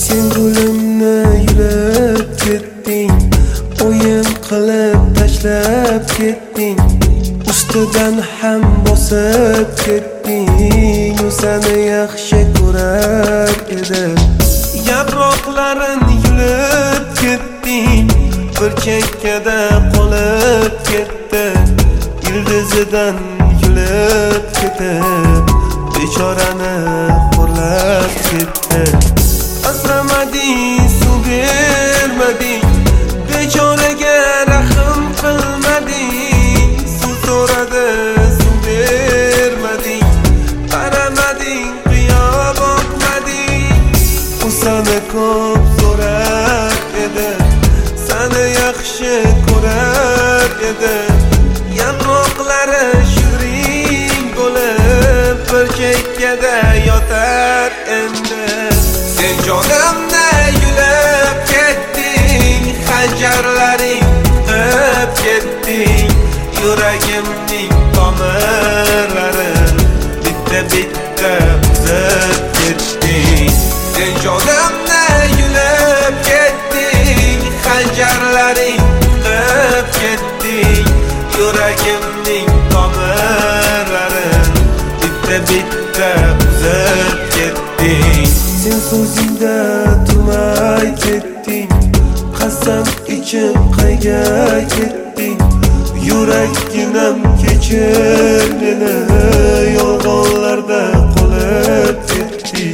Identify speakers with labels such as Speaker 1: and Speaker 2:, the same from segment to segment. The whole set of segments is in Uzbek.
Speaker 1: Sen gulimni yulib ketding, o'yin qilib tashlab ketding, ustidan ham bosib ketding. U seni yaxshi ko'rar edi. Yaproqlarin yulib ketding, bir chekkada qolib ketdi. Yulduzidan yulib ketib, bechorani xo'rlab ketdi. Asramading, suv bermading, bechoraga rahm qilmading. Suv so'radi, suv bermading, qaramading, qiyo boqmading. U seni ko'p so'rar edi, seni yaxshi ko'rar edi. Yaproqlari shirin bo'lib bir chekkada yotar endi. Sen jonimni yulib ketding, xanjarlaring qilib ketding. Yuragimning tomirlarin bitta-bitta uzib ketding. Sen jonimni yulib ketding, xanjarlaring qilib ketding. Yuragimning tomirlarin bitta-bitta uzib ketding. Sen so'zingda turmay ketding, qasam ichib qayga ketding. Yurakginam kechir meni, yolg'onlarda qolib ketding.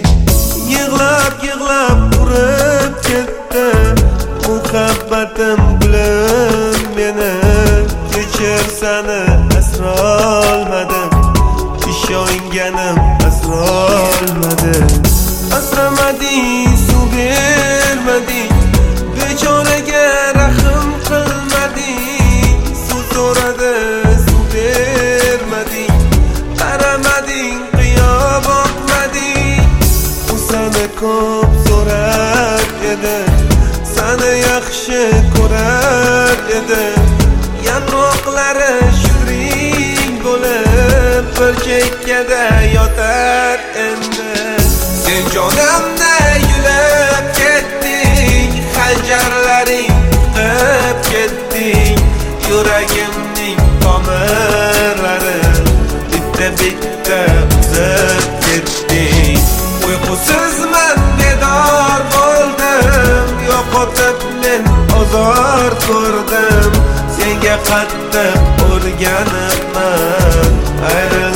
Speaker 1: Yig'lab urib ketdi muhabbatim gulim meni. Kechir, seni asrolmadim, ishonganim asrolmadim. Asramading, suv bermading, bechoraga rahm qilmading. Suv so'radi, suv bermading, qaramading, qiyo boqmading. U seni ko'p so'rar edi, seni yaxshi ko'rar edi. Yaproqlari shirin bo'lib bir chekkada yotar endi. Sen jonimni yulib ketding, xanjarlaring qilib ketding. Yuragimning tomirlari bitta-bitta uzib ketding. Uyqusizman, bedor bo'ldim, yo'qotib men ozor ko'rdim. Senga qattiq o'rganibman,